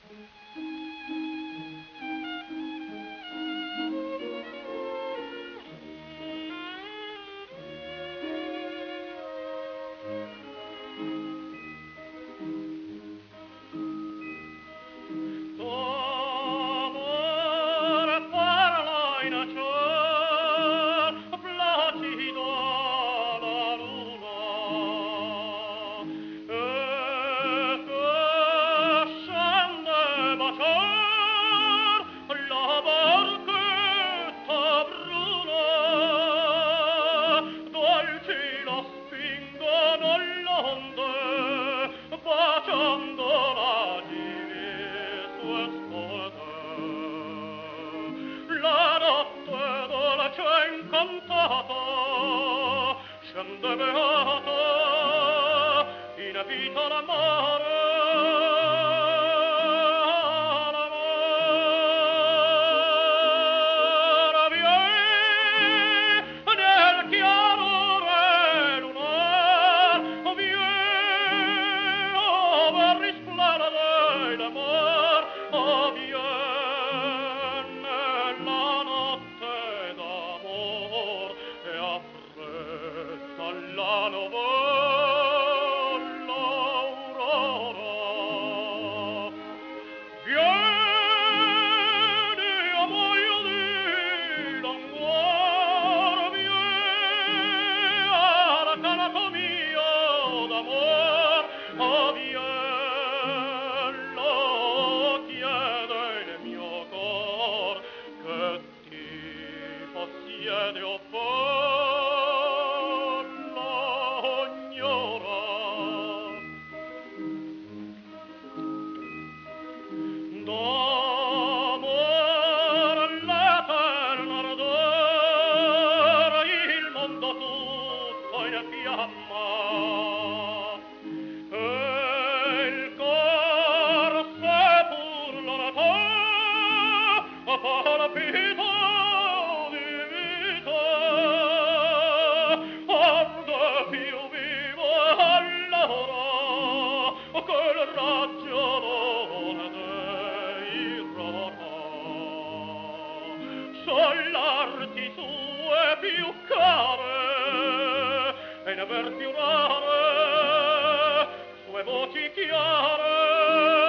Scende beato in vita l'amore, l'amore viene nel chiarore lunar, viene over risplende l'amor, viene la notte d'amor e affretta la novella aurora. Vieni, amore di languore, vieni alla canato mio d'amor, vieni, chiede il mio cor che ti possiede o folla ognora. D'amor l'eterno ardore il mondo tutto in fiamma, e il cor se pur non palpita di vita, onde più vivo allora che il ragione dei rara. Son l'arti sue più care e ne ver più rare sue voci chiare